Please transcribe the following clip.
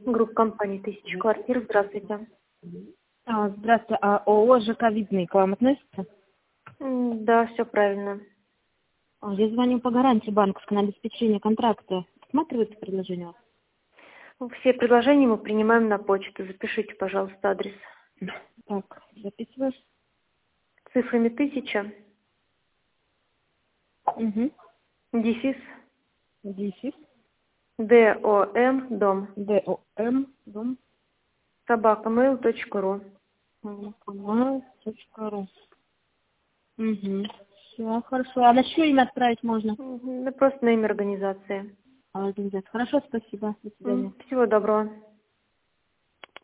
Группа компаний «Тысяча квартир». Здравствуйте. Здравствуйте. А ООО ЖК «Видный» к вам относится? Да, все правильно. Я звоню по гарантии банковской на обеспечение контракта. Рассматривается предложение у вас? Все предложения мы принимаем на почту. Запишите, пожалуйста, адрес. Так, записываю. Цифрами 1000, Угу. дефис, Дефис. ДОМ, дом, ДОМ. Дом. @mail.ru. Канал.ру. Угу. Все, хорошо. А на чье имя отправить можно? Да просто на имя организации. Организация. Хорошо, спасибо. До свидания. Всего доброго.